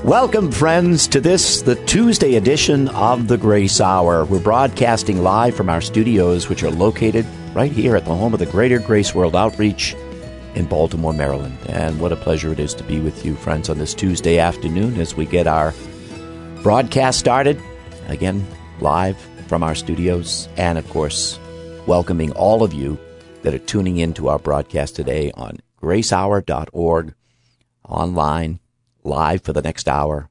Welcome, friends, to the Tuesday edition of the Grace Hour. We're broadcasting live from our studios, which are located right here at the home of the Greater Grace World Outreach in Baltimore, Maryland. And what a pleasure it is to be with you, friends, on this Tuesday afternoon as we get our broadcast started, again, live from our studios, and, of course, welcoming all of you that are tuning in to our broadcast today on gracehour.org, online, live for the next hour,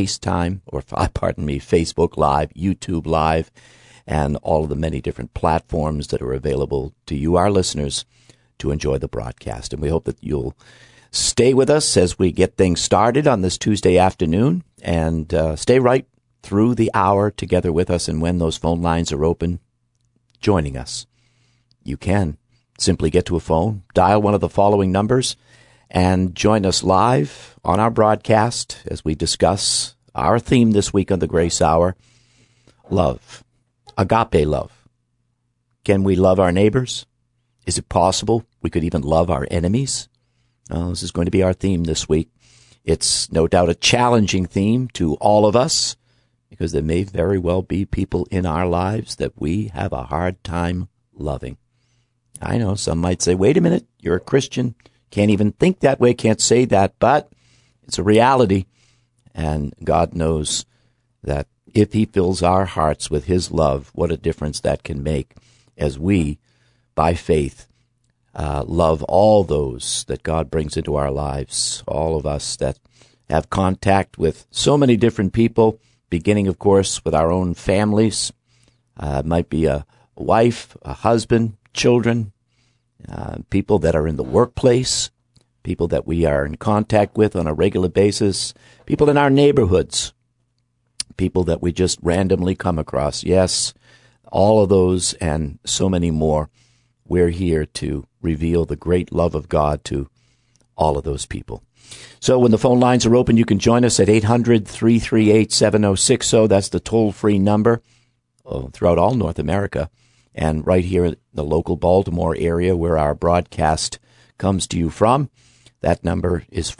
Facebook Live, YouTube Live, and all of the many different platforms that are available to you, our listeners, to enjoy the broadcast. And we hope that you'll stay with us as we get things started on this Tuesday afternoon, and stay right through the hour together with us. And when those phone lines are open, joining us, you can simply get to a phone, dial one of the following numbers, and join us live on our broadcast as we discuss our theme this week on the Grace Hour, love, agape love. Can we love our neighbors? Is it possible we could even love our enemies? This is going to be our theme this week. It's no doubt a challenging theme to all of us, because there may very well be people in our lives that we have a hard time loving. I know some might say, wait a minute, you're a Christian. Can't even think that way, can't say that, but it's a reality. And God knows that if He fills our hearts with His love, what a difference that can make as we, by faith, love all those that God brings into our lives, all of us that have contact with so many different people, beginning, of course, with our own families. It might be a wife, a husband, children, people that are in the workplace, people that we are in contact with on a regular basis, people in our neighborhoods, people that we just randomly come across. Yes, all of those and so many more. We're here to reveal the great love of God to all of those people. So when the phone lines are open, you can join us at 800-338-7060. That's the toll-free number throughout all North America. And right here in the local Baltimore area where our broadcast comes to you from, that number is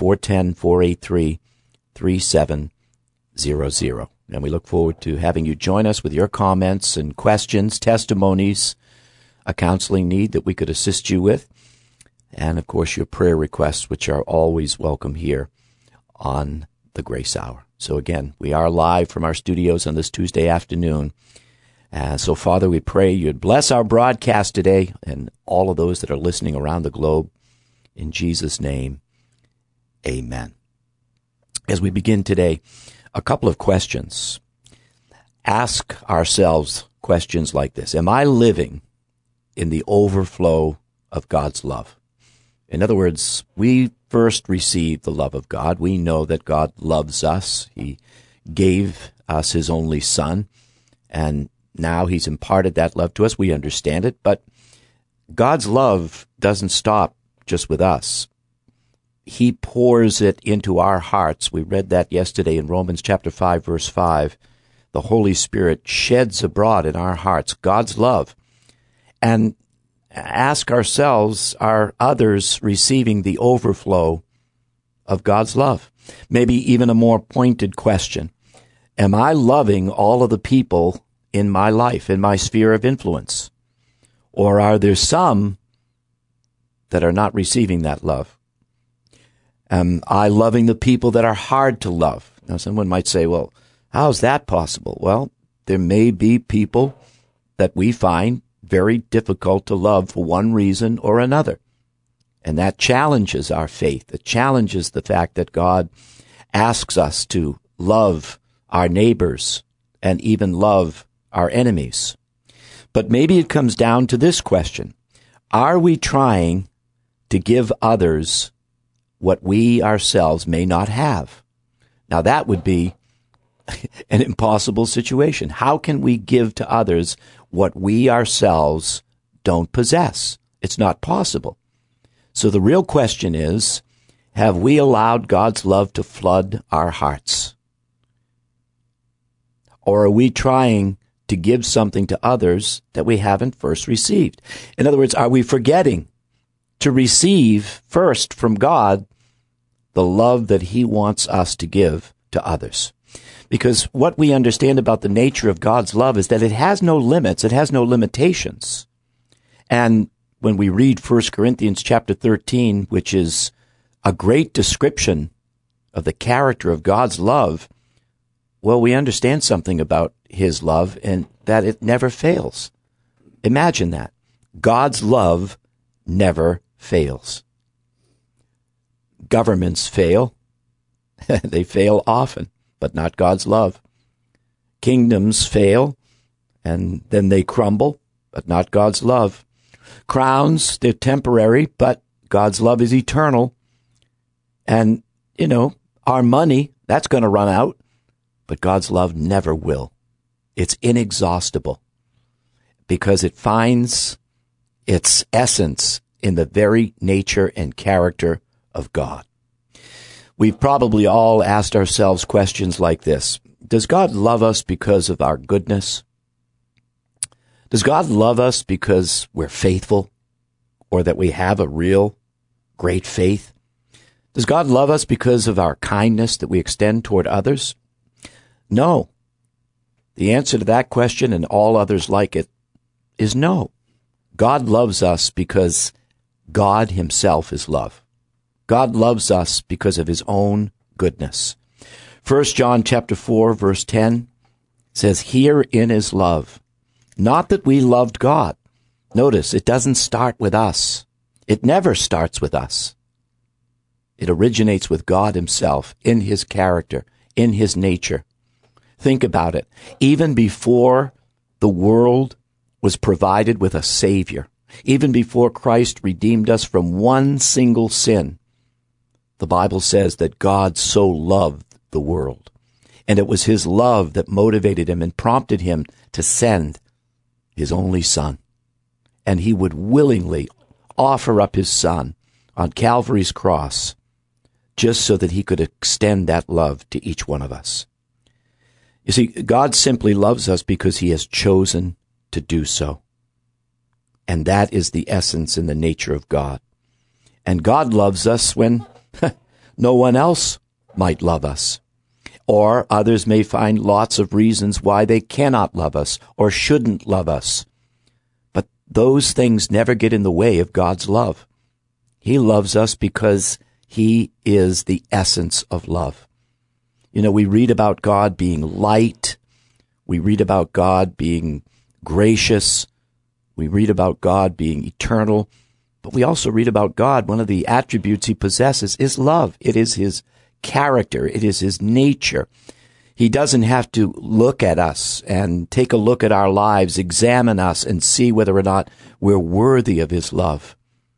410-483-3700. And we look forward to having you join us with your comments and questions, testimonies, a counseling need that we could assist you with, and, of course, your prayer requests, which are always welcome here on the Grace Hour. So, again, we are live from our studios on this Tuesday afternoon. So, Father, we pray you'd bless our broadcast today and all of those that are listening around the globe. In Jesus' name, amen. As we begin today, a couple of questions. Ask ourselves questions like this. Am I living in the overflow of God's love? In other words, we first received the love of God. We know that God loves us. He gave us His only Son, and now He's imparted that love to us. We understand it, but God's love doesn't stop just with us. He pours it into our hearts. We read that yesterday in Romans chapter 5, verse 5. The Holy Spirit sheds abroad in our hearts God's love. And ask ourselves, are others receiving the overflow of God's love? Maybe even a more pointed question. Am I loving all of the people in my life, in my sphere of influence? Or are there some that are not receiving that love? Am I loving the people that are hard to love? Now, someone might say, well, how's that possible? Well, there may be people that we find very difficult to love for one reason or another. And that challenges our faith. It challenges the fact that God asks us to love our neighbors and even love our enemies. But maybe it comes down to this question. Are we trying to give others what we ourselves may not have? Now, that would be an impossible situation. How can we give to others what we ourselves don't possess? It's not possible. So the real question is, have we allowed God's love to flood our hearts? Or are we trying to give something to others that we haven't first received? In other words, are we forgetting to receive first from God the love that He wants us to give to others. Because what we understand about the nature of God's love is that it has no limits, it has no limitations. And when we read 1 Corinthians chapter 13, which is a great description of the character of God's love, well, we understand something about his love and that it never fails. Imagine that. God's love never fails. Governments fail. They fail often, but not God's love. Kingdoms fail, and then they crumble, but not God's love. Crowns, they're temporary, but God's love is eternal. And, our money, that's going to run out, but God's love never will. It's inexhaustible because it finds its essence in the very nature and character of God. We've probably all asked ourselves questions like this. Does God love us because of our goodness? Does God love us because we're faithful or that we have a real great faith? Does God love us because of our kindness that we extend toward others? No. The answer to that question and all others like it is no. God loves us because God himself is love. God loves us because of his own goodness. 1 John chapter 4, verse 10 says, "Herein is love, not that we loved God." Notice, it doesn't start with us. It never starts with us. It originates with God himself, in his character, in his nature. Think about it. Even before the world was provided with a Savior, even before Christ redeemed us from one single sin, the Bible says that God so loved the world. And it was his love that motivated him and prompted him to send his only Son. And he would willingly offer up his Son on Calvary's cross just so that he could extend that love to each one of us. You see, God simply loves us because he has chosen to do so. And that is the essence and the nature of God. And God loves us when no one else might love us. Or others may find lots of reasons why they cannot love us or shouldn't love us. But those things never get in the way of God's love. He loves us because he is the essence of love. We read about God being light. We read about God being gracious. We read about God being eternal. But we also read about God, one of the attributes he possesses is love. It is his character. It is his nature. He doesn't have to look at us and take a look at our lives, examine us, and see whether or not we're worthy of his love.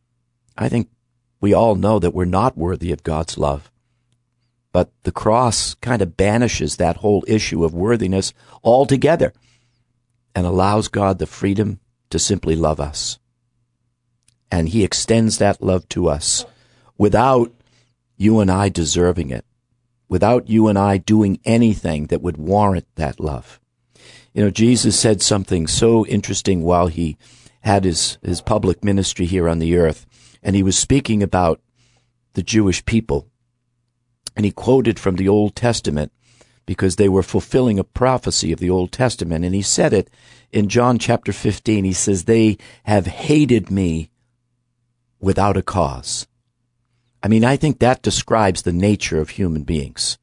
I think we all know that we're not worthy of God's love. But the cross kind of banishes that whole issue of worthiness altogether and allows God the freedom to simply love us. And he extends that love to us without you and I deserving it, without you and I doing anything that would warrant that love. Jesus said something so interesting while he had his public ministry here on the earth, and he was speaking about the Jewish people. And he quoted from the Old Testament because they were fulfilling a prophecy of the Old Testament. And he said it in John chapter 15. He says, "They have hated me without a cause." I think that describes the nature of human beings.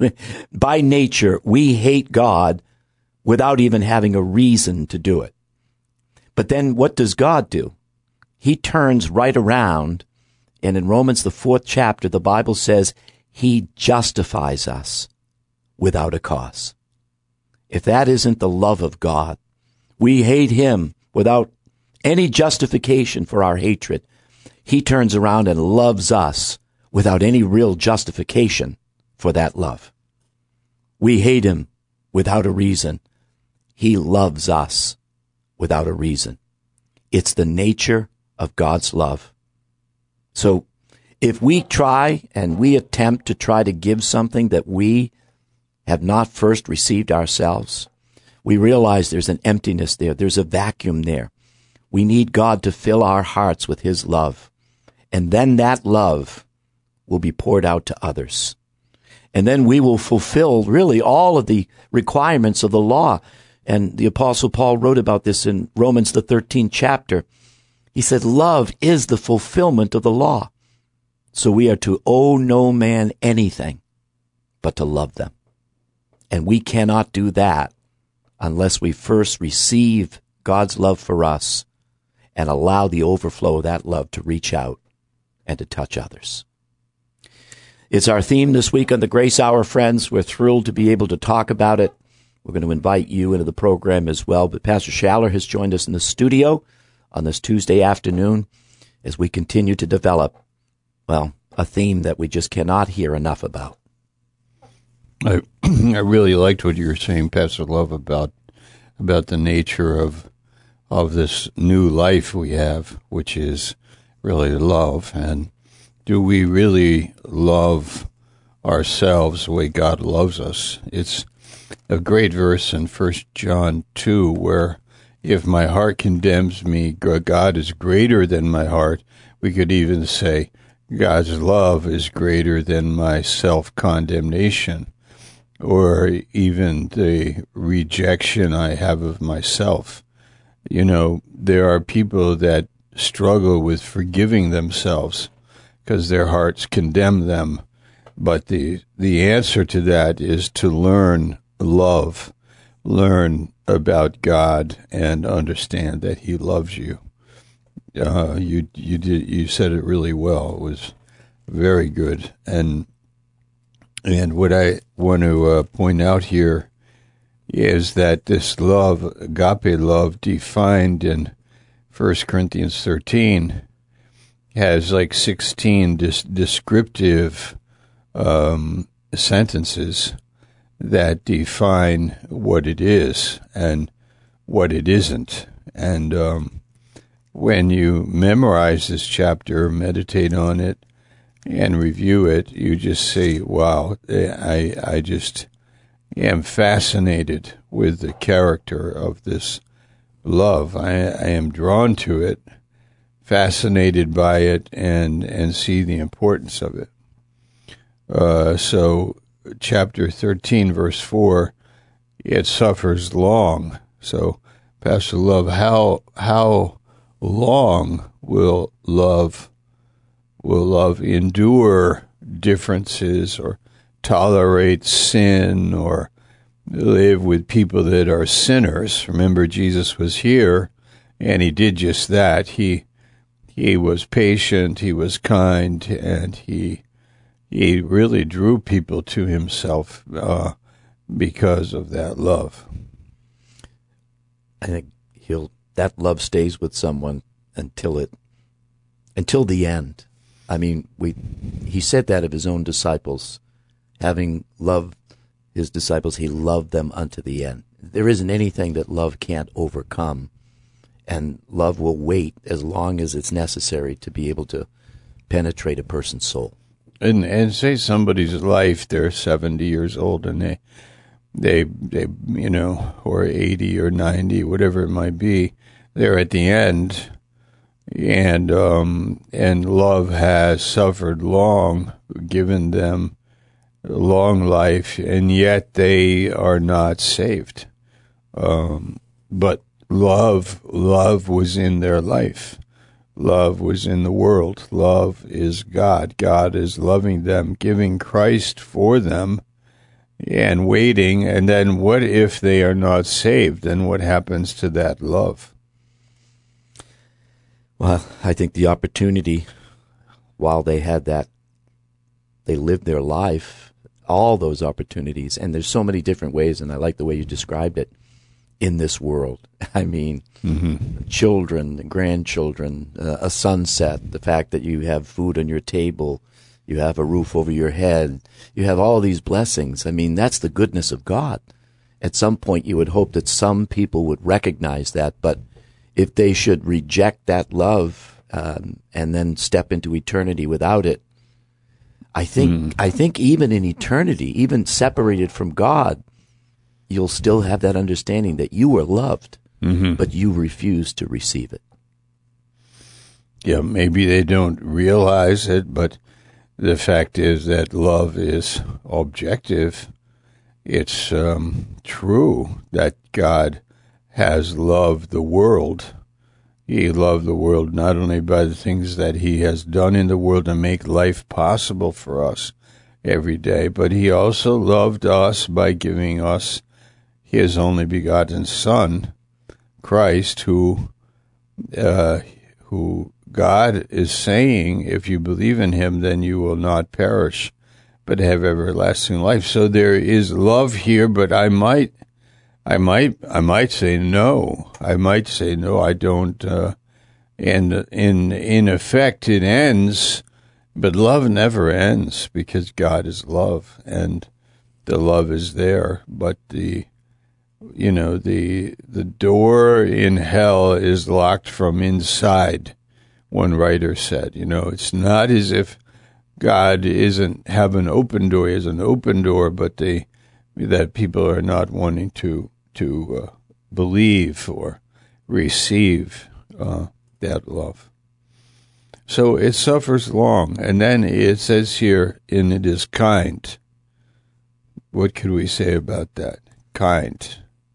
By nature, we hate God without even having a reason to do it. But then what does God do? He turns right around, and in Romans, the 4th chapter, the Bible says, he justifies us without a cause. If that isn't the love of God, we hate him without any justification for our hatred. He turns around and loves us without any real justification for that love. We hate him without a reason. He loves us without a reason. It's the nature of God's love. So if we try and we attempt to try to give something that we have not first received ourselves, we realize there's an emptiness there. There's a vacuum there. We need God to fill our hearts with his love. And then that love will be poured out to others. And then we will fulfill really all of the requirements of the law. And the Apostle Paul wrote about this in Romans, the 13th chapter. He said, love is the fulfillment of the law. So we are to owe no man anything but to love them. And we cannot do that unless we first receive God's love for us and allow the overflow of that love to reach out and to touch others. It's our theme this week on the Grace Hour, friends. We're thrilled to be able to talk about it. We're going to invite you into the program as well. But Pastor Schaller has joined us in the studio on this Tuesday afternoon as we continue to develop, well, a theme that we just cannot hear enough about. I really liked what you were saying, Pastor Love, about the nature of this new life we have, which is really love. And do we really love ourselves the way God loves us? It's a great verse in 1 John 2 where if my heart condemns me, God is greater than my heart. We could even say God's love is greater than my self-condemnation, or even the rejection I have of myself. You know, there are people that struggle with forgiving themselves because their hearts condemn them. But the answer to that is to learn love, learn about God, and understand that He loves you. You said it really well. It was very good. And what I want to point out here is that this love, agape love, defined in 1 Corinthians 13, has like 16 descriptive sentences that define what it is and what it isn't. And when you memorize this chapter, meditate on it, and review it, you just say, wow, I just am fascinated with the character of this love. I am drawn to it, fascinated by it, and see the importance of it. So chapter 13, verse 4, it suffers long. So, Pastor Love, how long will love endure differences or tolerate sin or live with people that are sinners? Remember, Jesus was here, and He did just that. He was patient, He was kind, and He really drew people to Himself because of that love. I think that love stays with someone until the end. I mean, He said that of His own disciples. Having loved His disciples, He loved them unto the end. There isn't anything that love can't overcome, and love will wait as long as it's necessary to be able to penetrate a person's soul. And say somebody's life, they're 70 years old, and they or 80 or 90, whatever it might be, they're at the end, and love has suffered long, given them a long life, and yet they are not saved. But love was in their life. Love was in the world. Love is God. God is loving them, giving Christ for them, and waiting. And then what if they are not saved? Then what happens to that love? Well, I think the opportunity, while they had that, they lived their life, all those opportunities, and there's so many different ways, and I like the way you described it, in this world. I mean, children, grandchildren, a sunset, the fact that you have food on your table, you have a roof over your head, you have all these blessings. I mean, that's the goodness of God. At some point, you would hope that some people would recognize that, but if they should reject that love and then step into eternity without it, I think even in eternity, even separated from God, you'll still have that understanding that you were loved, but you refuse to receive it. Yeah, maybe they don't realize it, but the fact is that love is objective. It's true that God has loved the world. He loved the world not only by the things that he has done in the world to make life possible for us every day, but he also loved us by giving us his only begotten Son, Christ, who God is saying, if you believe in him, then you will not perish, but have everlasting life. So there is love here, but I might say no. I might say no. I don't. And in effect, it ends, but love never ends because God is love, and the love is there. But the door in hell is locked from inside. One writer said, it's not as if God isn't have an open door. He has an open door, but that people are not wanting to believe or receive that love. So it suffers long, and then it says here, and it is kind. What could we say about that? Kind.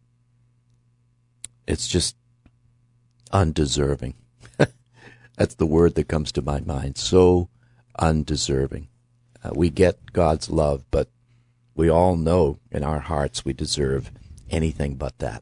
It's just undeserving. That's the word that comes to my mind. So undeserving. We get God's love, but we all know in our hearts we deserve anything but that.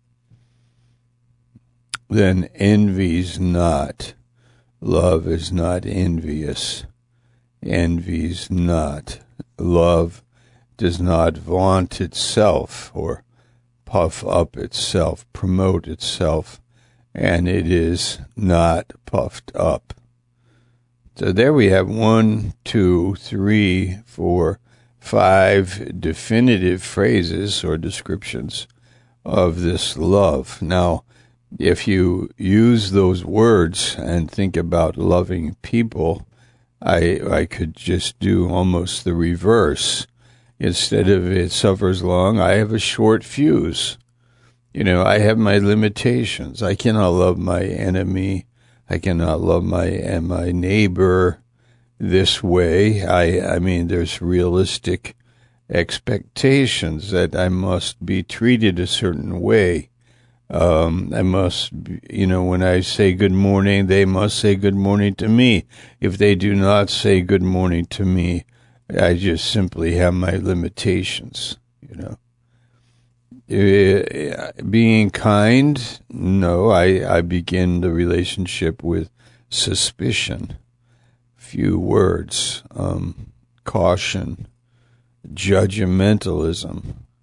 Then envies not. Love is not envious. Envies not. Love does not vaunt itself or puff up itself, promote itself, and it is not puffed up. So there we have 1, 2, 3, 4, 5 definitive phrases or descriptions of this love. Now, if you use those words and think about loving people, I could just do almost the reverse. Instead of it suffers long, I have a short fuse. I have my limitations. I cannot love my enemy. I cannot love my neighbor this way. I mean, there's realistic expectations that I must be treated a certain way. I must, when I say good morning, they must say good morning to me. If they do not say good morning to me, I just simply have my limitations, Being kind, no, I begin the relationship with suspicion, few words, caution, judgmentalism.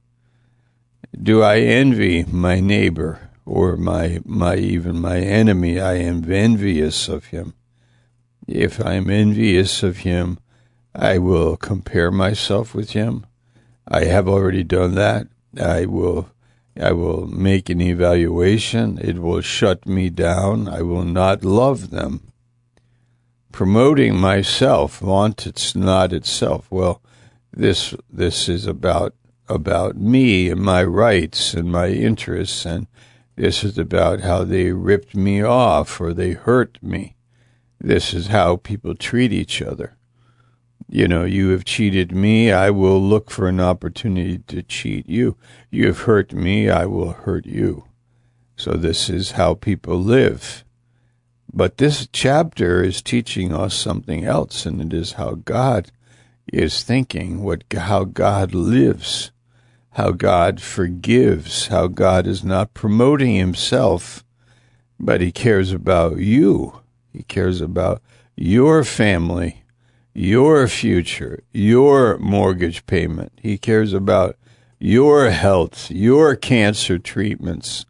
Do I envy my neighbor or even my enemy? I am envious of him. If I am envious of him, I will compare myself with him. I have already done that. I will make an evaluation. It will shut me down. I will not love them. Promoting myself, vaunt not itself. Well, this is about me and my rights and my interests, and this is about how they ripped me off or they hurt me. This is how people treat each other. You have cheated me, I will look for an opportunity to cheat you. You have hurt me, I will hurt you. So this is how people live. But this chapter is teaching us something else, and it is how God is thinking, how God lives, how God forgives, how God is not promoting himself, but he cares about you. He cares about your family, your future, your mortgage payment. He cares about your health, your cancer treatments,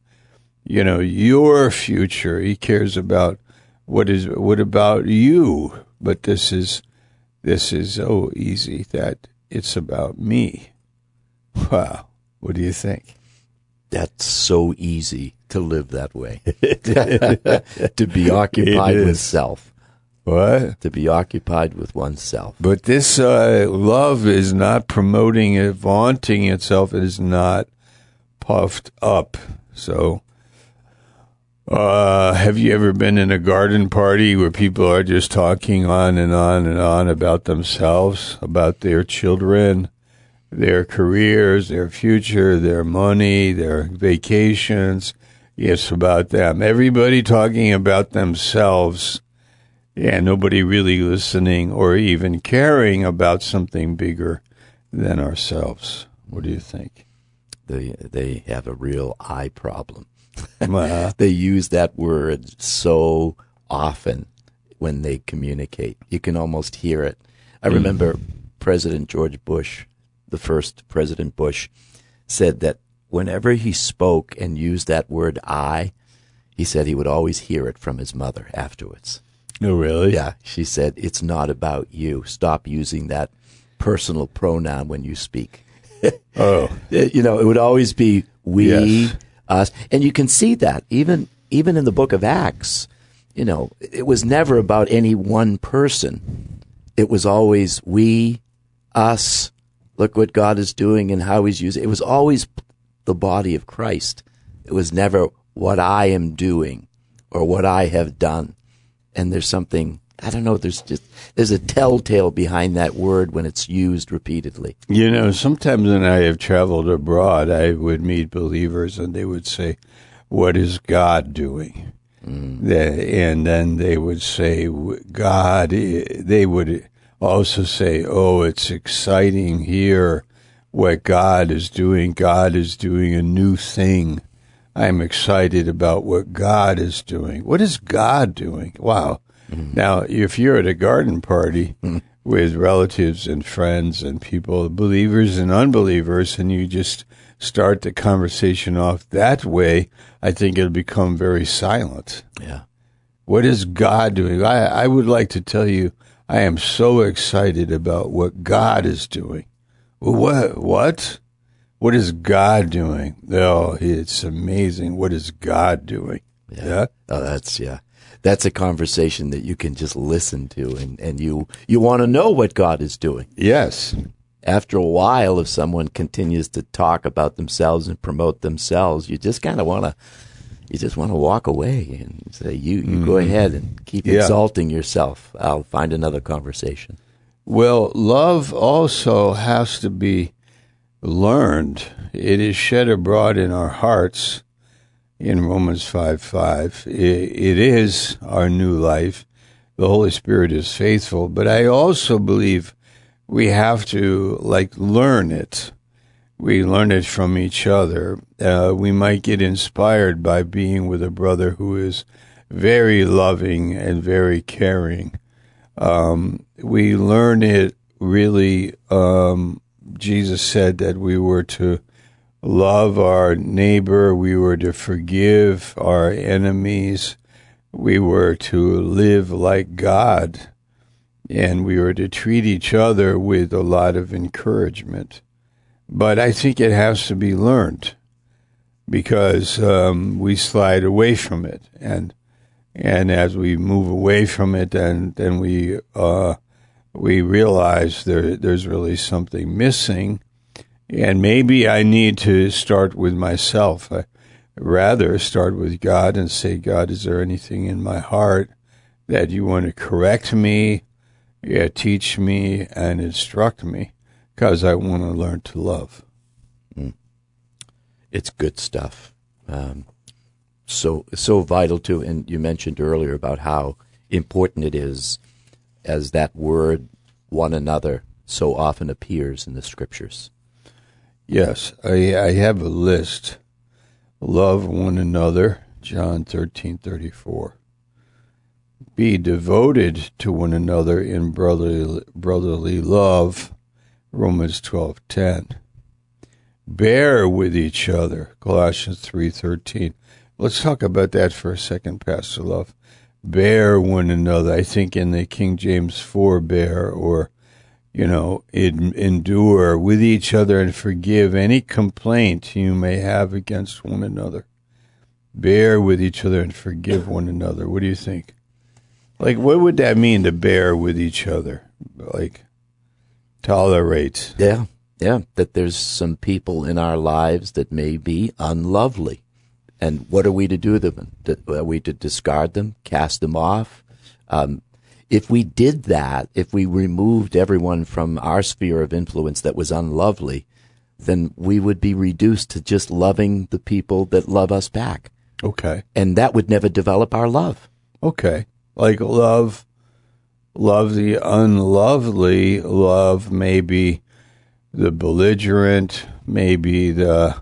your future. He cares about what about you? But this is so easy that it's about me. Wow. What do you think? That's so easy to live that way. To be occupied with self. What? To be occupied with oneself. But this love is not promoting it, vaunting itself. It is not puffed up. So Have you ever been in a garden party where people are just talking on and on and on about themselves, about their children, their careers, their future, their money, their vacations? It's about them. Everybody talking about themselves, and nobody really listening or even caring about something bigger than ourselves. What do you think? They have a real eye problem. Uh-huh. They use that word so often when they communicate. You can almost hear it. I remember President George Bush, the first President Bush, said that whenever he spoke and used that word I, he said he would always hear it from his mother afterwards. Oh, really? Yeah, she said, it's not about you. Stop using that personal pronoun when you speak. Oh. It would always be we, Yes. us. And you can see that even in the book of Acts. It was never about any one person. It was always we, us, look what God is doing and how he's using it. It was always the body of Christ. It was never what I am doing or what I have done. And there's something, I don't know, there's a telltale behind that word when it's used repeatedly. Sometimes when I have traveled abroad, I would meet believers and they would say, what is God doing? And then they would say, God, they would also say, oh, it's exciting here what God is doing. God is doing a new thing. I'm excited about what God is doing. What is God doing? Wow. Now, if you're at a garden party with relatives and friends and people, believers and unbelievers, and you just start the conversation off that way, I think it'll become very silent. Yeah. What is God doing? I would like to tell you, I am so excited about what God is doing. What? What is God doing? Oh, it's amazing. What is God doing? Yeah. Oh, that's a conversation that you can just listen to, and you want to know what God is doing. Yes. After a while, if someone continues to talk about themselves and promote themselves, you just kind of want to walk away and say, you go ahead and keep exalting yourself. I'll find another conversation. Well, love also has to be learned. It is shed abroad in our hearts in Romans 5:5. It is our new life. The Holy Spirit is faithful, but I also believe we have to learn it. We learn it from each other. We might get inspired by being with a brother who is very loving and very caring. We learn it really. Jesus said that we were to love our neighbor, we were to forgive our enemies, we were to live like God, and we were to treat each other with a lot of encouragement. But I think it has to be learned because we slide away from it, and as we move away from it, then we realize there's really something missing. And maybe I need to start with myself. I rather start with God and say, God, is there anything in my heart that you want to correct me, teach me, and instruct me? Because I want to learn to love. It's good stuff. So vital too. And you mentioned earlier about how important it is as that word, one another, so often appears in the scriptures. Yes, I have a list. Love one another, John 13:34. Be devoted to one another in brotherly love, Romans 12:10. Bear with each other, Colossians 3:13. Let's talk about that for a second, Pastor Love. Bear one another. I think in the King James forbear, or endure with each other and forgive any complaint you may have against one another. Bear with each other and forgive one another. What do you think? What would that mean to bear with each other? Tolerate. Yeah, that there's some people in our lives that may be unlovely. And what are we to do to them? Are we to discard them, cast them off? If we did that, if we removed everyone from our sphere of influence that was unlovely, then we would be reduced to just loving the people that love us back. Okay. And that would never develop our love. Okay. Like love the unlovely, love maybe the belligerent, maybe the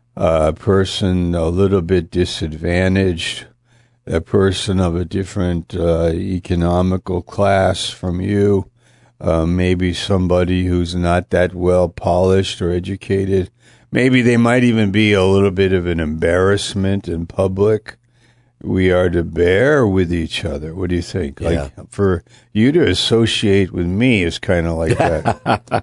person a little bit disadvantaged, a person of a different economical class from you, maybe somebody who's not that well polished or educated. Maybe they might even be a little bit of an embarrassment in public. We are to bear with each other. What do you think? Yeah. Like for you to associate with me is kind of like that.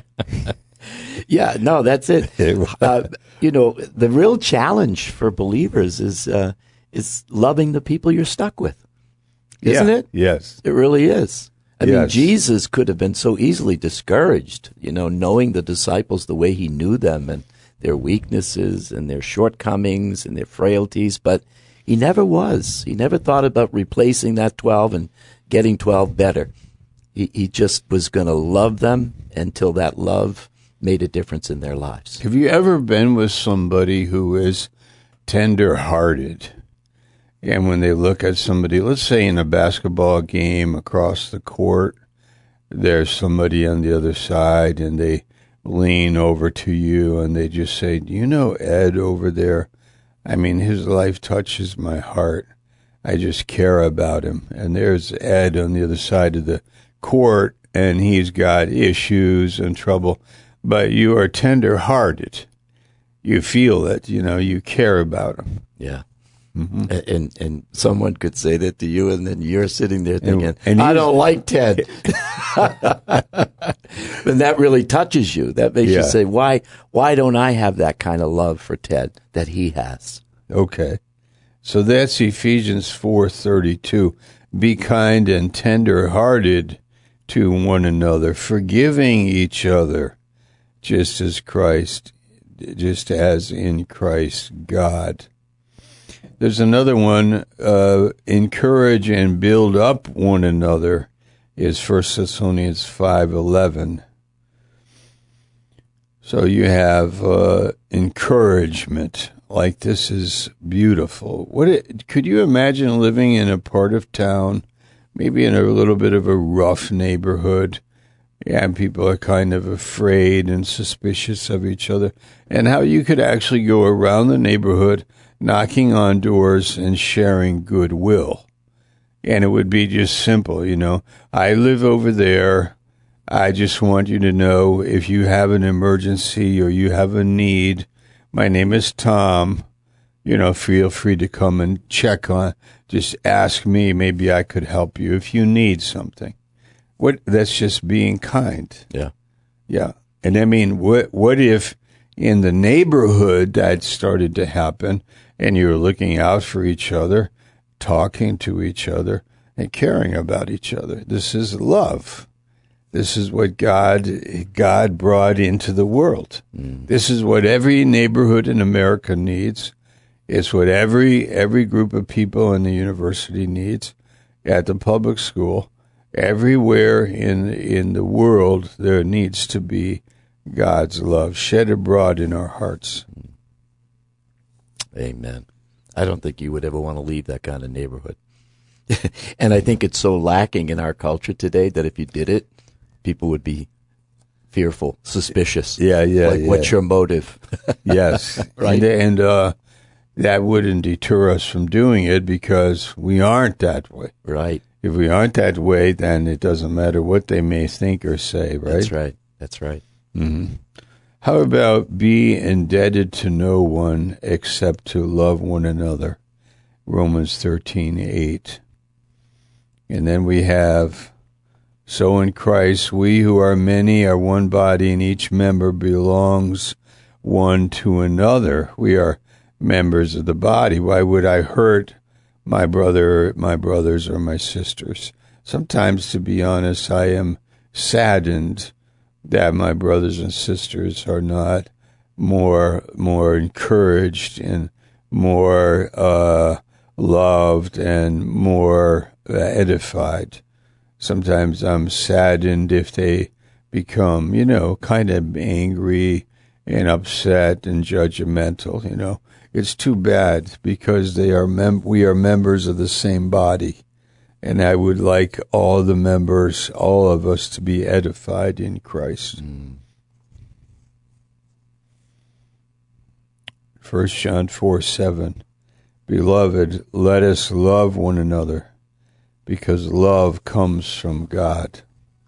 Yeah, no, that's it. The real challenge for believers is loving the people you're stuck with. Isn't it? Yes. It really is. I mean, Yes. Jesus could have been so easily discouraged, knowing the disciples the way he knew them and their weaknesses and their shortcomings and their frailties, but he never was. He never thought about replacing that 12 and getting 12 better. He just was going to love them until that love made a difference in their lives. Have you ever been with somebody who is tender-hearted? And when they look at somebody, let's say in a basketball game across the court, there's somebody on the other side and they lean over to you and they just say, "Do you know Ed over there? I mean, his life touches my heart. I just care about him." And there's Ed on the other side of the court and he's got issues and trouble, but you are tender-hearted. You feel it, you care about him. Yeah. Mm-hmm. And someone could say that to you, and then you're sitting there thinking, and I don't like Ted. And that really touches you. That makes you say, why don't I have that kind of love for Ted that he has? Okay. So that's Ephesians 4:32. Be kind and tender-hearted to one another, forgiving each other, just as in Christ God. There's another one, encourage and build up one another, is 1 Thessalonians 5:11. So you have encouragement, like this is beautiful. Could you imagine living in a part of town, maybe in a little bit of a rough neighborhood, and people are kind of afraid and suspicious of each other, and how you could actually go around the neighborhood knocking on doors and sharing goodwill. And it would be just simple, I live over there. I just want you to know if you have an emergency or you have a need, my name is Tom. Feel free to come and check on. Just ask me. Maybe I could help you if you need something. That's just being kind. Yeah. Yeah. And I mean, what if in the neighborhood that started to happen and you were looking out for each other, talking to each other, and caring about each other? This is love. This is what God brought into the world. This is what every neighborhood in America needs. It's what every group of people in the university needs, at the public school. Everywhere in the world, there needs to be God's love shed abroad in our hearts. Amen. I don't think you would ever want to leave that kind of neighborhood. And I think it's so lacking in our culture today that if you did it, people would be fearful, suspicious. Yeah. What's your motive? Yes. Right. And that wouldn't deter us from doing it because we aren't that way. Right. If we aren't that way, then it doesn't matter what they may think or say, right? That's right. Mm-hmm. How about be indebted to no one except to love one another? Romans 13:8. And then we have, so in Christ, we who are many are one body, and each member belongs one to another. We are members of the body. Why would I hurt my brothers, or my sisters? Sometimes, to be honest, I am saddened that my brothers and sisters are not more encouraged in more loved and more edified. Sometimes I'm saddened if they become, kind of angry and upset and judgmental. It's too bad because we are members of the same body. And I would like all the members, all of us, to be edified in Christ. 1 John 4:7. Beloved, let us love one another, because love comes from God.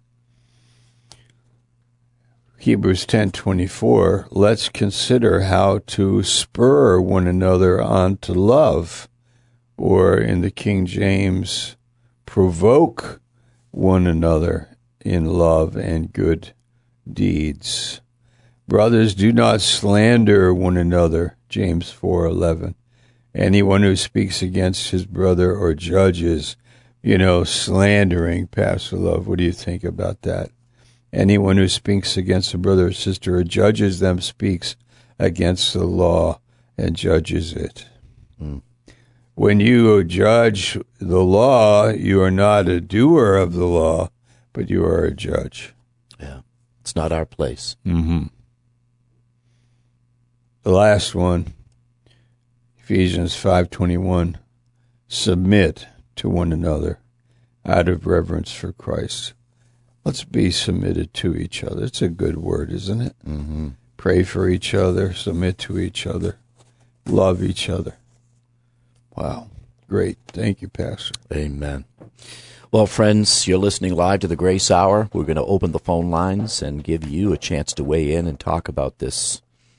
Hebrews 10:24. Let's consider how to spur one another on to love, or in the King James, provoke one another in love and good deeds. Brothers, do not slander one another, James 4:11. Anyone who speaks against his brother or judges, slandering, Pastor Love, what do you think about that? Anyone who speaks against a brother or sister or judges them speaks against the law and judges it. When you judge the law, you are not a doer of the law, but you are a judge. Yeah, it's not our place. The last one, Ephesians 5:21, submit to one another out of reverence for Christ. Let's be submitted to each other. It's a good word, isn't it? Pray for each other, submit to each other, love each other. Wow. Great. Thank you, Pastor. Amen. Well, friends, you're listening live to the Grace Hour. We're going to open the phone lines and give you a chance to weigh in and talk about this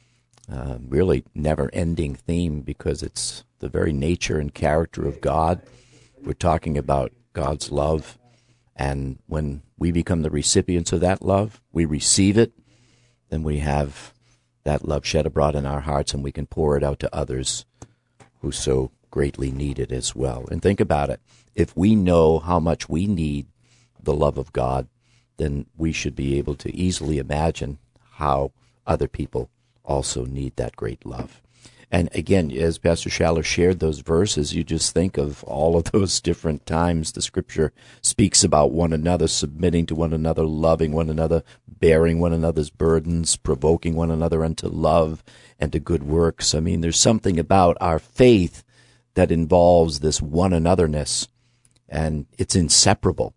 really never-ending theme, because it's the very nature and character of God. We're talking about God's love, and when we become the recipients of that love, we receive it, then we have that love shed abroad in our hearts, and we can pour it out to others who so greatly need it as well. And think about it. If we know how much we need the love of God, then we should be able to easily imagine how other people also need that great love. And again, as Pastor Schaller shared those verses, you just think of all of those different times the Scripture speaks about one another, submitting to one another, loving one another, bearing one another's burdens, provoking one another unto love and to good works. I mean, there's something about our faith that involves this one anotherness, and it's inseparable.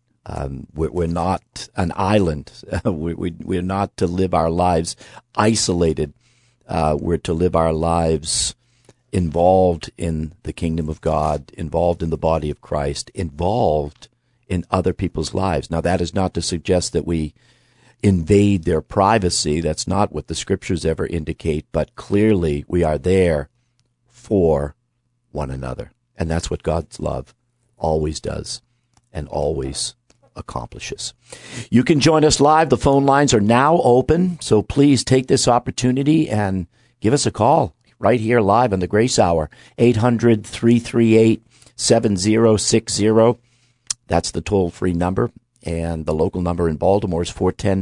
We're not an island. We're not to live our lives isolated. We're to live our lives involved in the kingdom of God, involved in the body of Christ, involved in other people's lives. Now, that is not to suggest that we invade their privacy. That's not what the Scriptures ever indicate, but clearly we are there for one another. And that's what God's love always does and always accomplishes. You can join us live. The phone lines are now open, so please take this opportunity and give us a call right here live on the Grace Hour, 800-338-7060. That's the toll-free number, and the local number in Baltimore is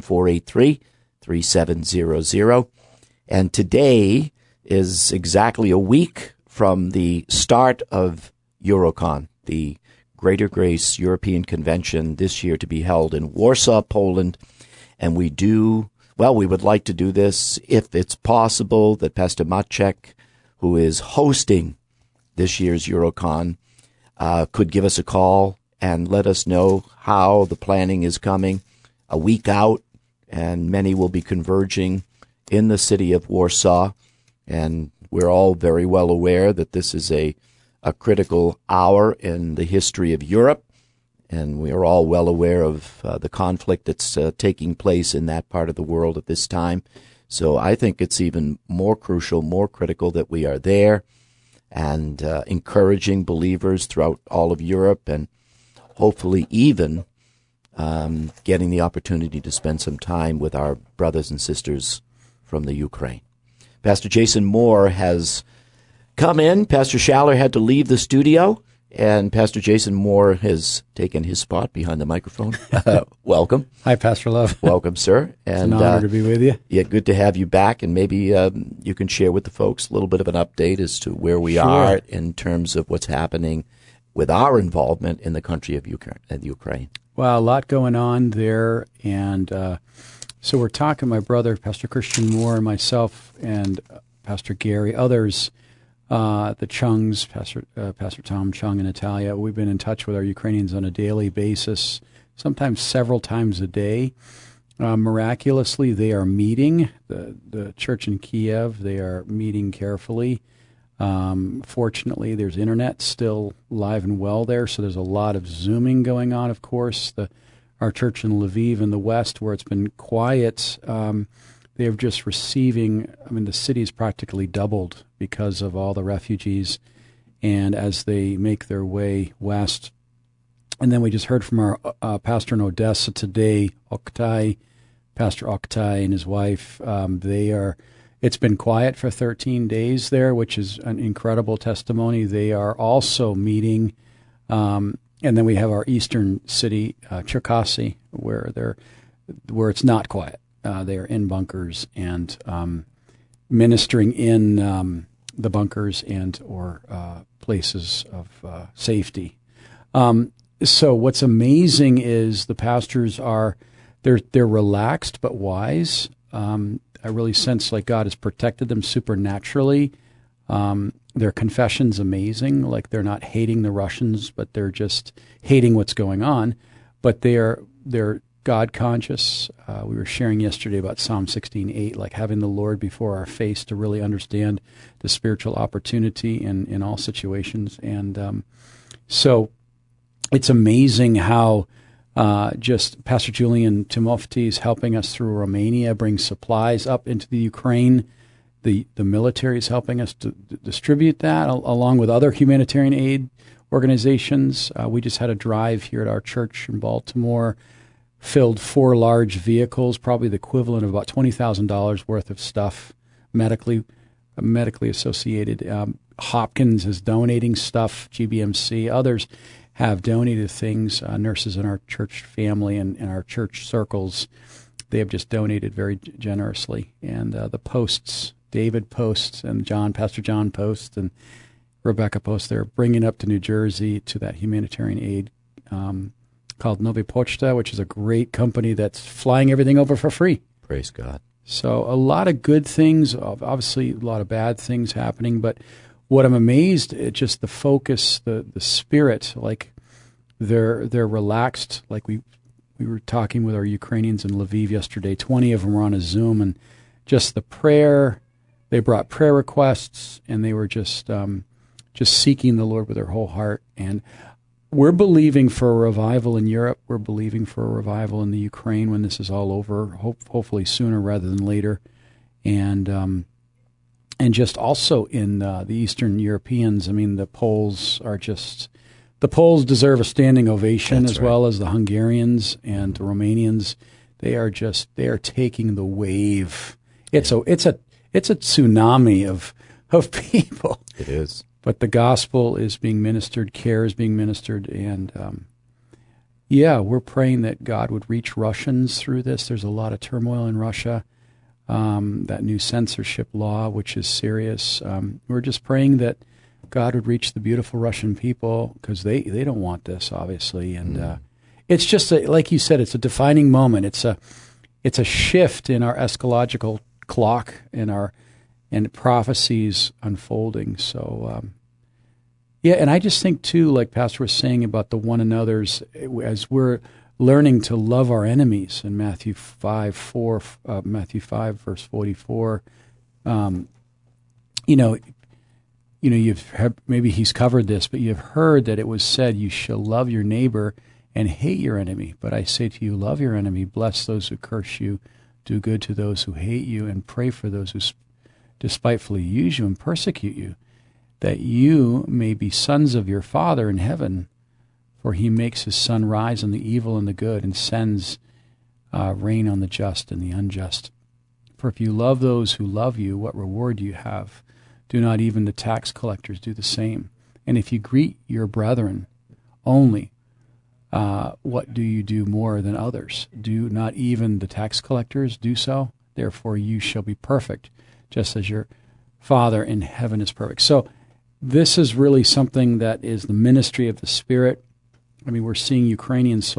410-483-3700. And today is exactly a week from the start of Eurocon, the Greater Grace European Convention, this year to be held in Warsaw, Poland. And we would like to do this, if it's possible, that Pastor Maciek, who is hosting this year's Eurocon, could give us a call and let us know how the planning is coming a week out, and many will be converging in the city of Warsaw. And we're all very well aware that this is a critical hour in the history of Europe, and we are all well aware of the conflict that's taking place in that part of the world at this time. So I think it's even more crucial, more critical that we are there and encouraging believers throughout all of Europe, and hopefully even getting the opportunity to spend some time with our brothers and sisters from the Ukraine. Pastor Jason Moore has come in. Pastor Schaller had to leave the studio, And Pastor Jason Moore has taken his spot behind the microphone. Welcome. Hi, Pastor Love. Welcome, sir. And it's an honor to be with you. Yeah, good to have you back. And maybe you can share with the folks a little bit of an update as to where we are in terms of what's happening with our involvement in the country of Ukraine. Well, a lot going on there. And so we're talking, my brother, Pastor Christian Moore, and myself, and Pastor Gary, others, the Chungs, Pastor Tom Chung and Natalia. We've been in touch with our Ukrainians on a daily basis, sometimes several times a day. Miraculously, they are meeting. The church in Kiev, they are meeting carefully. Fortunately, there's internet still live and well there, so there's a lot of Zooming going on, of course. Our church in Lviv in the west, where it's been quiet, they are just receiving, the city's practically doubled because of all the refugees, and as they make their way west. And then we just heard from our pastor in Odessa today, Pastor Oktay and his wife. It's been quiet for 13 days there, which is an incredible testimony. They are also meeting, and then we have our eastern city, Cherkasy, where it's not quiet. They are in bunkers and ministering in the bunkers and or places of safety. So what's amazing is the pastors they're relaxed but wise. I really sense like God has protected them supernaturally. Their confession's amazing. Like they're not hating the Russians, but they're just hating what's going on. But they're God conscious. We were sharing yesterday about Psalm 16:8, like having the Lord before our face to really understand the spiritual opportunity in all situations. And so it's amazing how just Pastor Julian Timofti is helping us through Romania, bring supplies up into the Ukraine. The military is helping us to distribute that, along with other humanitarian aid organizations. We just had a drive here at our church in Baltimore, filled 4 large vehicles, probably the equivalent of about $20,000 worth of stuff, medically associated. Hopkins is donating stuff, GBMC, others have donated things. Nurses in our church family and in our church circles, they have just donated very generously. And the Posts, David Post and Pastor John Post and Rebecca Post, they're bringing up to New Jersey to that humanitarian aid called Novi Pochta, which is a great company that's flying everything over for free. Praise God. So a lot of good things, obviously a lot of bad things happening, but what I'm amazed at, just the focus, the spirit, like they're relaxed. Like we were talking with our Ukrainians in Lviv yesterday. 20 of them were on a Zoom, and just the prayer. They brought prayer requests, and they were just seeking the Lord with their whole heart. And we're believing for a revival in Europe. We're believing for a revival in the Ukraine when this is all over. Hopefully sooner rather than later, and just also in the Eastern Europeans. The Poles deserve a standing ovation. That's as right. Well as the Hungarians and the Romanians. They are taking the wave. It's a tsunami of people. It is. But the gospel is being ministered, care is being ministered, and we're praying that God would reach Russians through this. There's a lot of turmoil in Russia. That new censorship law, which is serious. We're just praying that God would reach the beautiful Russian people, because they don't want this, obviously. And it's just, like you said, it's a defining moment. It's a shift in our eschatological clock and prophecies unfolding. So, and I just think, too, like Pastor was saying about the one another's, as we're learning to love our enemies in Matthew 5, verse 44. You've heard, maybe he's covered this, but you've heard that it was said, "You shall love your neighbor and hate your enemy. But I say to you, love your enemy, bless those who curse you, do good to those who hate you, and pray for those who despitefully use you and persecute you, that you may be sons of your Father in heaven. For he makes his sun rise on the evil and the good, and sends rain on the just and the unjust. For if you love those who love you, what reward do you have? Do not even the tax collectors do the same? And if you greet your brethren only, what do you do more than others? Do not even the tax collectors do so? Therefore you shall be perfect, just as your Father in heaven is perfect. So this is really something that is the ministry of the Spirit. I mean, we're seeing Ukrainians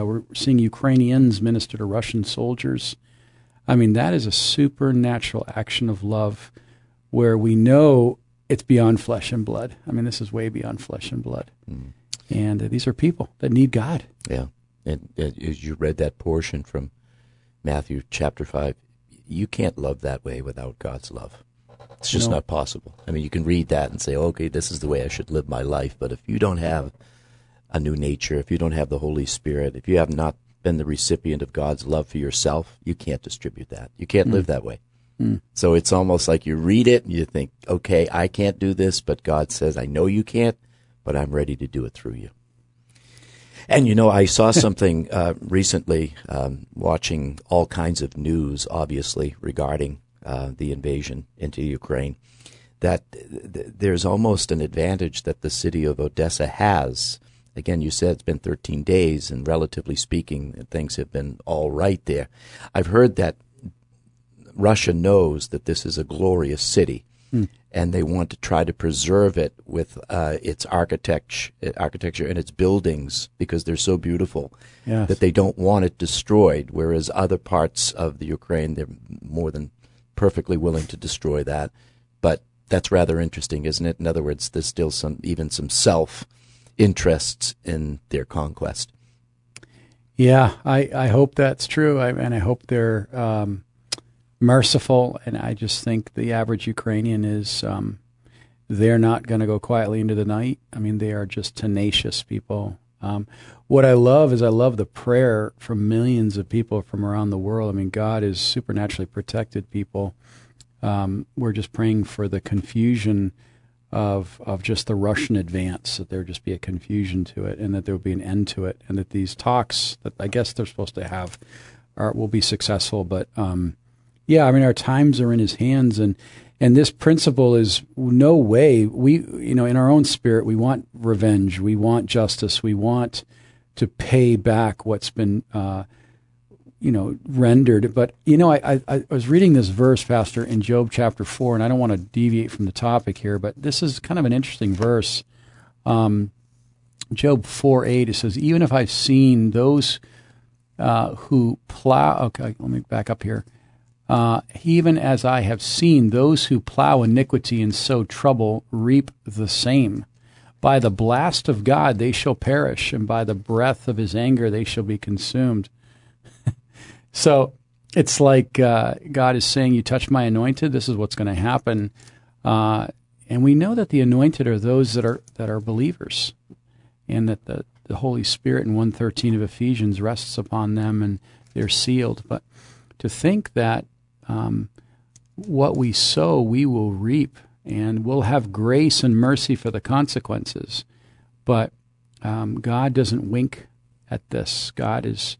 minister to Russian soldiers. I mean, that is a supernatural action of love where we know it's beyond flesh and blood. I mean, this is way beyond flesh and blood. Mm. And these are people that need God. Yeah. And as you read that portion from Matthew chapter 5, you can't love that way without God's love. It's just not possible. I mean, you can read that and say, okay, this is the way I should live my life. But if you don't have a new nature, if you don't have the Holy Spirit, if you have not been the recipient of God's love for yourself, you can't distribute that. You can't live that way. Mm. So it's almost like you read it and you think, okay, I can't do this, but God says, I know you can't, but I'm ready to do it through you. And, I saw something recently, watching all kinds of news, obviously, regarding the invasion into Ukraine, that there's almost an advantage that the city of Odessa has. Again, you said it's been 13 days, and relatively speaking, things have been all right there. I've heard that Russia knows that this is a glorious city, and they want to try to preserve it with its architecture and its buildings because they're so beautiful that they don't want it destroyed, whereas other parts of the Ukraine, they're more than perfectly willing to destroy that. But that's rather interesting, isn't it? In other words, there's still some self-interests in their conquest. Yeah, I hope that's true, and I hope they're merciful, and I just think the average Ukrainian is, they're not going to go quietly into the night. I mean, they are just tenacious people. What I love is the prayer from millions of people from around the world. I mean, God has supernaturally protected people. We're just praying for the confusion of just the Russian advance, that there just be a confusion to it, and that there will be an end to it, and that these talks that I guess they're supposed to have will be successful. But yeah, I mean, our times are in His hands, and this principle is no way in our own spirit we want revenge, we want justice, we want to pay back what's been rendered. But I was reading this verse, Pastor, in Job chapter 4, and I don't want to deviate from the topic here, but this is kind of an interesting verse. Job 4:8, it says, even if I've seen those who plow, okay, let me back up here. Even as I have seen those who plow iniquity and sow trouble reap the same. By the blast of God they shall perish, and by the breath of His anger they shall be consumed. So it's like God is saying, you touch my anointed, this is what's going to happen. And we know that the anointed are those that are believers, and that the Holy Spirit in 1:13 of Ephesians rests upon them, and they're sealed. But to think that what we sow, we will reap, and we'll have grace and mercy for the consequences. But God doesn't wink at this. God is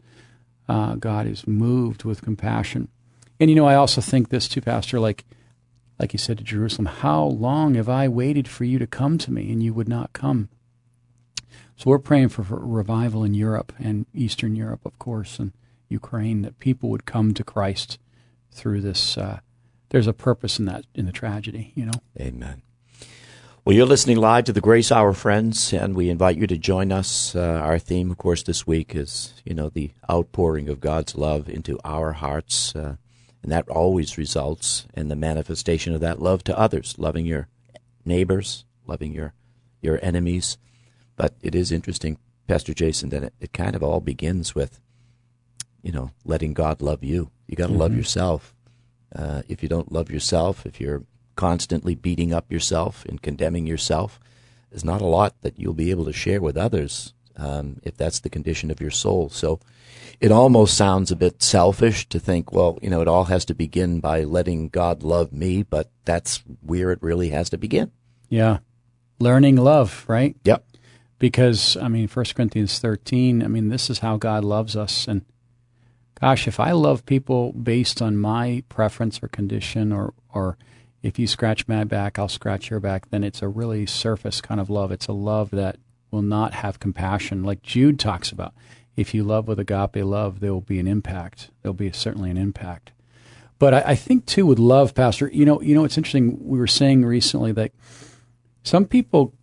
moved with compassion. And I also think this too, Pastor, like He said to Jerusalem, how long have I waited for you to come to me, and you would not come? So we're praying for revival in Europe and Eastern Europe, of course, and Ukraine, that people would come to Christ through this. There's a purpose in that, in the tragedy, Amen. Well, you're listening live to the Grace Hour, friends, and we invite you to join us. Our theme, of course, this week is, the outpouring of God's love into our hearts, and that always results in the manifestation of that love to others, loving your neighbors, loving your enemies. But it is interesting, Pastor Jason, that it kind of all begins with, letting God love you. You got to love yourself. If you don't love yourself, if you're constantly beating up yourself and condemning yourself, there's not a lot that you'll be able to share with others if that's the condition of your soul. So it almost sounds a bit selfish to think, well, it all has to begin by letting God love me, but that's where it really has to begin. Yeah. Learning love, right? Yep. Because, 1 Corinthians 13, this is how God loves us. And gosh, if I love people based on my preference or condition or if you scratch my back, I'll scratch your back, then it's a really surface kind of love. It's a love that will not have compassion. Like Jude talks about, if you love with agape love, there will be an impact. There'll be certainly an impact. But I think, too, with love, Pastor, you know, it's interesting. We were saying recently that some people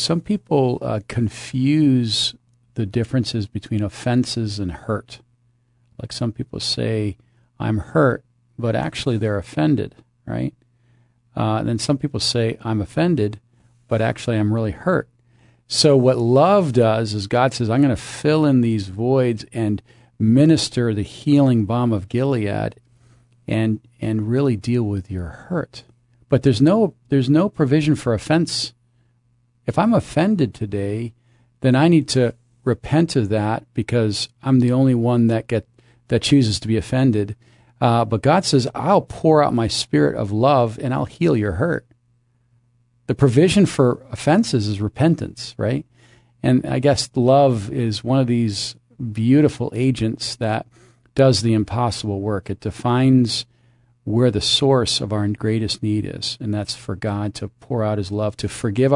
confuse the differences between offenses and hurt. Like some people say, I'm hurt, but actually they're offended, right? And then some people say, I'm offended, but actually I'm really hurt. So what love does is God says, I'm going to fill in these voids and minister the healing balm of Gilead and really deal with your hurt. But there's no provision for offense. If I'm offended today, then I need to repent of that because I'm the only one that chooses to be offended. But God says, I'll pour out my spirit of love and I'll heal your hurt. The provision for offenses is repentance, right? And I guess love is one of these beautiful agents that does the impossible work. It defines where the source of our greatest need is, and that's for God to pour out his love, to forgive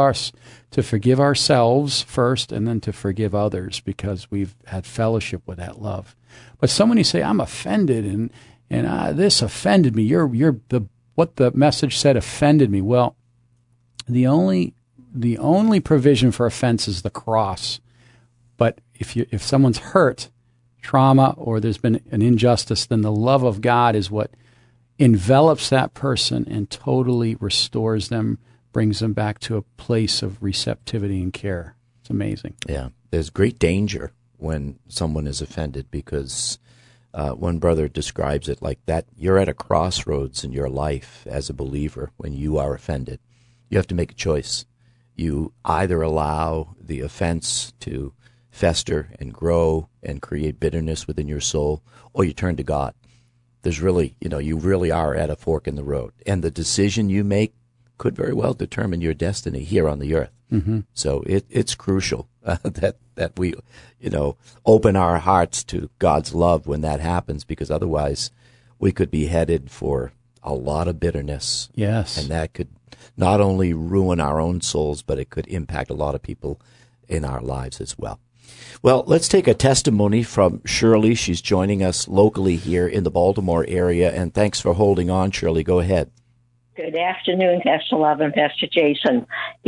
ourselves first, and then to forgive others because we've had fellowship with that love. But so many say, I'm offended, and this offended me. What the message said offended me. Well, the only provision for offense is the cross. But if someone's hurt, trauma, or there's been an injustice, then the love of God is what envelops that person and totally restores them, brings them back to a place of receptivity and care. It's amazing. Yeah, there's great danger when someone is offended because one brother describes it like that. You're at a crossroads in your life as a believer when you are offended. You have to make a choice. You either allow the offense to fester and grow and create bitterness within your soul, or you turn to God. There's really, you really are at a fork in the road. And the decision you make could very well determine your destiny here on the earth. Mm-hmm. So it's crucial that we, open our hearts to God's love when that happens, because otherwise we could be headed for a lot of bitterness. Yes. And that could not only ruin our own souls, but it could impact a lot of people in our lives as well. Well, let's take a testimony from Shirley. She's joining us locally here in the Baltimore area, and thanks for holding on, Shirley. Go ahead. Good afternoon, Pastor Love and Pastor Jason.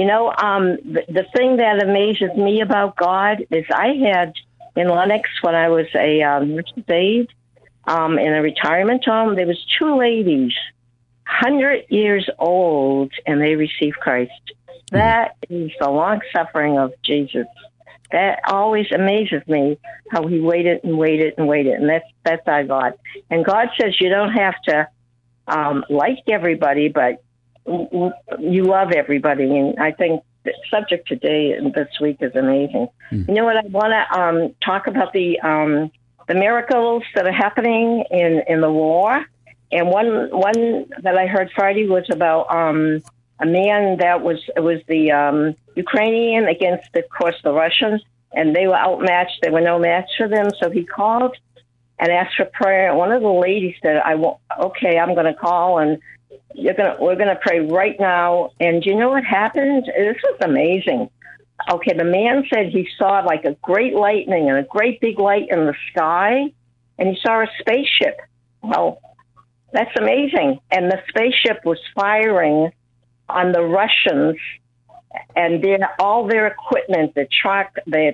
The thing that amazes me about God is I had in Lenox when I was a aide in a retirement home, there was two ladies, 100 years old, and they received Christ. That is the long suffering of Jesus. That always amazes me how he waited and waited and waited, and that's our God. And God says you don't have to like everybody, but you love everybody. And I think the subject today and this week is amazing. You know what? I want to talk about the miracles that are happening in the war. And one that I heard Friday was about a man that was the Ukrainian against, of course, the Russians, and they were outmatched. They were no match for them. So he called and asked for prayer. And one of the ladies said, I'm going to call, and we're going to pray right now. And do you know what happened? This was amazing. Okay, the man said he saw like a great lightning and a great big light in the sky, and he saw a spaceship. Well, that's amazing. And the spaceship was firing on the Russians, and all their equipment, their trucks, their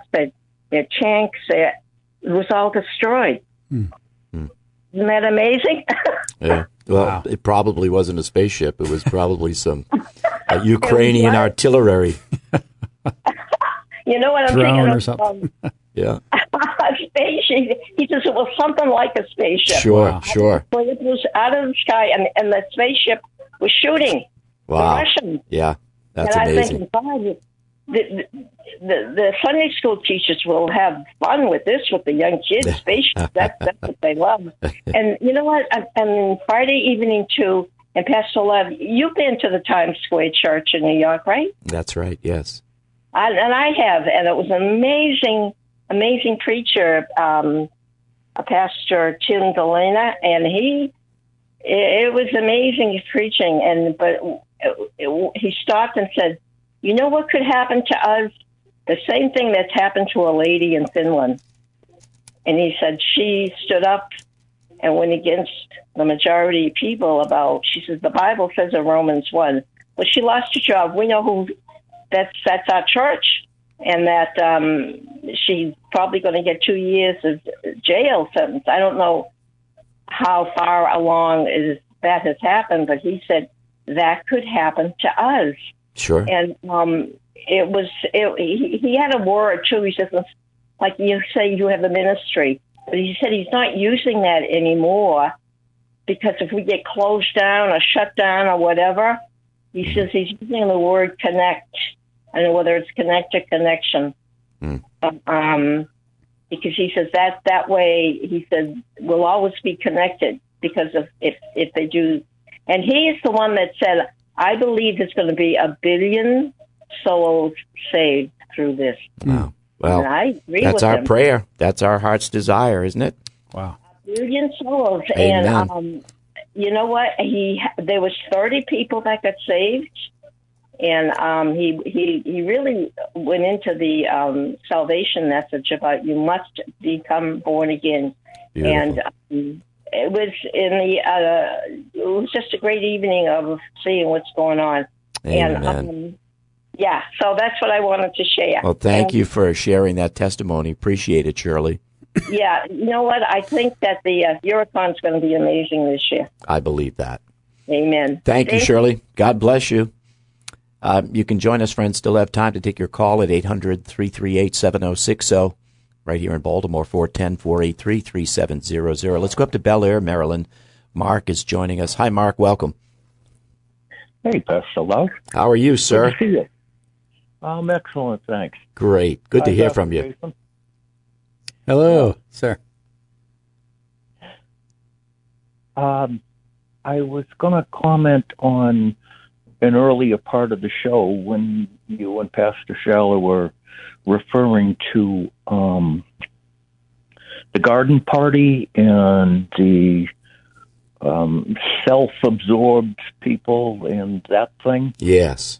tanks, it was all destroyed. Isn't that amazing? Yeah. Well, wow. It probably wasn't a spaceship. It was probably some Ukrainian artillery. You know what I'm Drone thinking of? Or something. Yeah. A spaceship. He says it was something like a spaceship. Sure, wow. Sure. But it was out of the sky, and the spaceship was shooting. Wow. The Russians. Yeah, that's and amazing. I think, the Sunday school teachers will have fun with this with the young kids. Spaceships, that's what they love. And you know what? And Friday evening too. And Pastor Lev, you've been to the Times Square Church in New York, right? That's right. Yes. And I have, and it was an amazing preacher, Pastor Tim Delana, and it was amazing his preaching, but he stopped and said, "You know what could happen to us? The same thing that's happened to a lady in Finland." And he said she stood up and went against the majority of people she says, the Bible says in Romans 1, well, she lost her job. We know who, that's our church. And that she's probably going to get 2 years of jail sentence. I don't know how far along that has happened, but he said that could happen to us. Sure. And he had a word, too. He says, like you say, you have a ministry. But he said he's not using that anymore because if we get closed down or shut down or whatever, he says he's using the word connect. I don't know whether it's connect or connection. Because he says that way, he said, we'll always be connected because of if they do. And he is the one that said, I believe there's going to be 1 billion souls saved through this. Wow. Well, and I agree that's with our him. prayer. That's our heart's desire, isn't it? Wow. 1 billion souls. Amen. And you know what? There was 30 people that got saved. And he really went into the salvation message about you must become born again. Beautiful. And it was it was just a great evening of seeing what's going on. Amen. And yeah, so that's what I wanted to share. Well, thank you for sharing that testimony. Appreciate it, Shirley. Yeah, you know what? I think that the Eurocon's going to be amazing this year. I believe that. Amen. Thank you, Shirley. God bless you. You can join us, friends. Still have time to take your call at 800-338-7060. Right here in Baltimore, 410-483-3700. Let's go up to Bel Air, Maryland. Mark is joining us. Hi, Mark. Welcome. Hey, Pastor Love. How are you, sir? Good to see you. I'm excellent, thanks. Great. Good to hear from you. Jason. Hello, sir. I was going to comment on an earlier part of the show when you and Pastor Schaller were referring to the garden party and the self-absorbed people and that thing. Yes.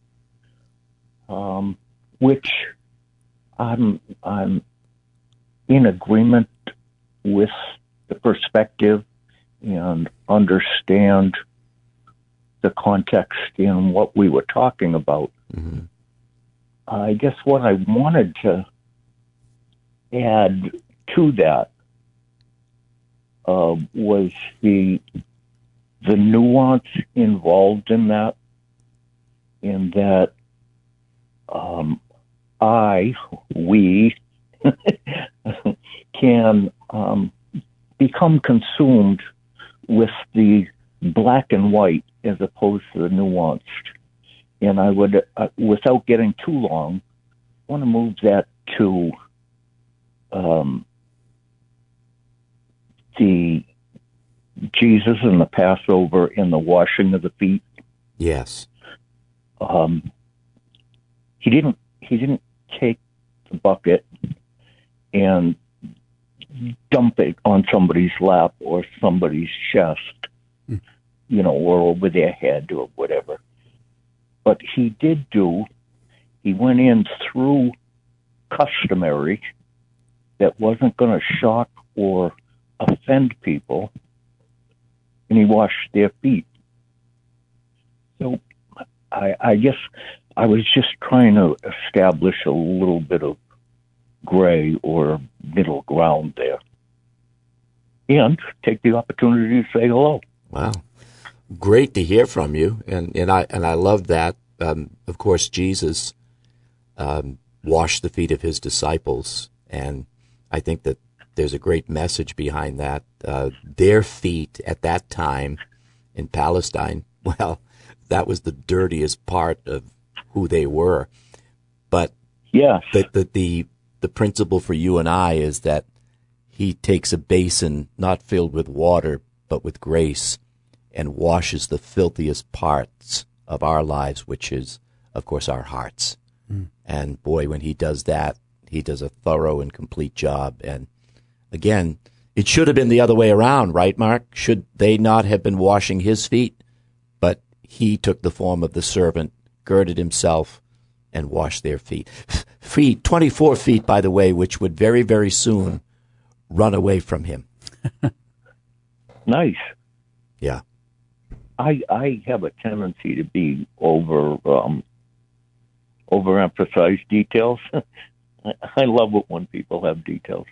Which I'm in agreement with the perspective and understand the context in what we were talking about. Mm-hmm. I guess what I wanted to add to that was the nuance involved in that we can become consumed with the black and white as opposed to the nuanced. And I would, without getting too long, want to move that to the Jesus and the Passover and the washing of the feet. Yes. He didn't take the bucket and dump it on somebody's lap or somebody's chest, or over their head or whatever. But he went in through customary that wasn't going to shock or offend people, and he washed their feet. So I guess I was just trying to establish a little bit of gray or middle ground there. And take the opportunity to say hello. Wow. Great to hear from you. And I love that. Of course, Jesus washed the feet of his disciples. And I think that there's a great message behind that. Their feet at that time in Palestine, well, that was the dirtiest part of who they were. But yes, the principle for you and I is that he takes a basin not filled with water, but with grace, and washes the filthiest parts of our lives, which is, of course, our hearts. And boy, when he does that, he does a thorough and complete job. And again, It should have been the other way around, right, Mark? Should they not have been washing his feet? But he took the form of the servant, girded himself, and washed their feet. 24 feet, by the way, which would very, very soon run away from him. Nice. Yeah. I have a tendency to be overemphasize details. I love it when people have details.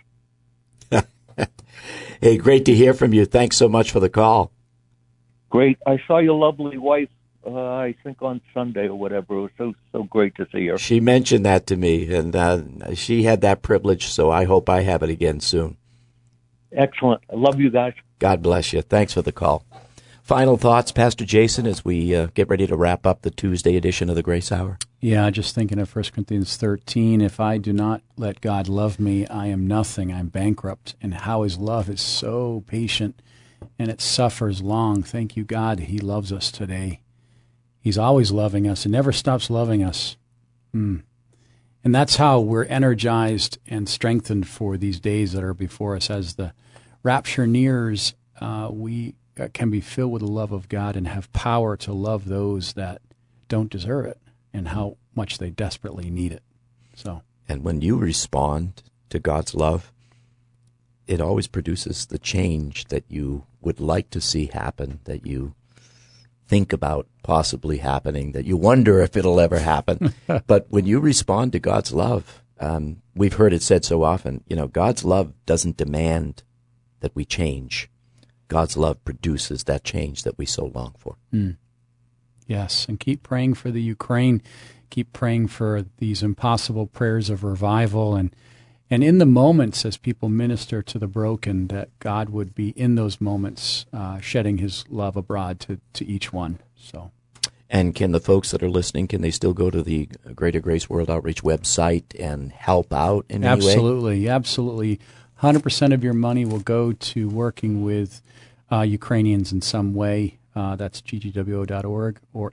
Hey, great to hear from you. Thanks so much for the call. Great. I saw your lovely wife, I think on Sunday or whatever. It was so great to see her. She mentioned that to me, and she had that privilege, so I hope I have it again soon. Excellent. I love you guys. God bless you. Thanks for the call. Final thoughts, Pastor Jason, as we get ready to wrap up the Tuesday edition of the Grace Hour? Yeah, just thinking of 1 Corinthians 13. If I do not let God love me, I am nothing. I'm bankrupt. And how his love is so patient and it suffers long. Thank you, God, he loves us today. He's always loving us and never stops loving us. And that's how we're energized and strengthened for these days that are before us. As the rapture nears, we can be filled with the love of God and have power to love those that don't deserve it and how much they desperately need it. And when you respond to God's love, it always produces the change that you would like to see happen, that you think about possibly happening, that you wonder if it'll ever happen. But when you respond to God's love, we've heard it said so often, God's love doesn't demand that we change. God's love produces that change that we so long for. Yes, and keep praying for the Ukraine. Keep praying for these impossible prayers of revival. And in the moments as people minister to the broken, that God would be in those moments shedding his love abroad to each one. And can the folks that are listening, can they still go to the Greater Grace World Outreach website and help out in any way? Absolutely. 100% of your money will go to working with Ukrainians in some way. That's ggwo.org or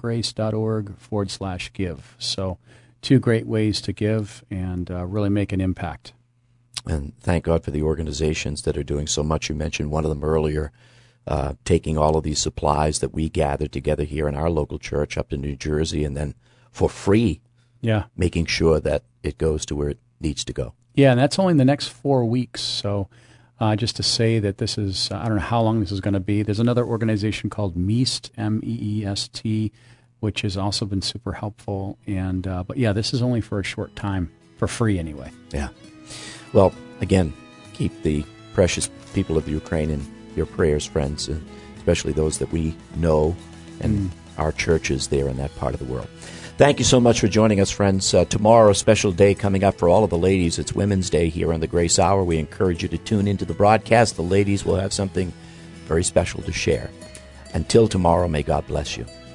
evergrace.org/give. So 2 great ways to give and really make an impact. And thank God for the organizations that are doing so much. You mentioned one of them earlier, taking all of these supplies that we gather together here in our local church up to New Jersey and then for free, making sure that it goes to where it needs to go. Yeah, and that's only in the next 4 weeks. So just to say that this is, I don't know how long this is going to be. There's another organization called MEEST, MEEST, which has also been super helpful. And but yeah, this is only for a short time, for free anyway. Yeah. Well, again, keep the precious people of Ukraine in your prayers, friends, and especially those that we know and our churches there in that part of the world. Thank you so much for joining us, friends. Tomorrow, a special day coming up for all of the ladies. It's Women's Day here on the Grace Hour. We encourage you to tune into the broadcast. The ladies will have something very special to share. Until tomorrow, may God bless you.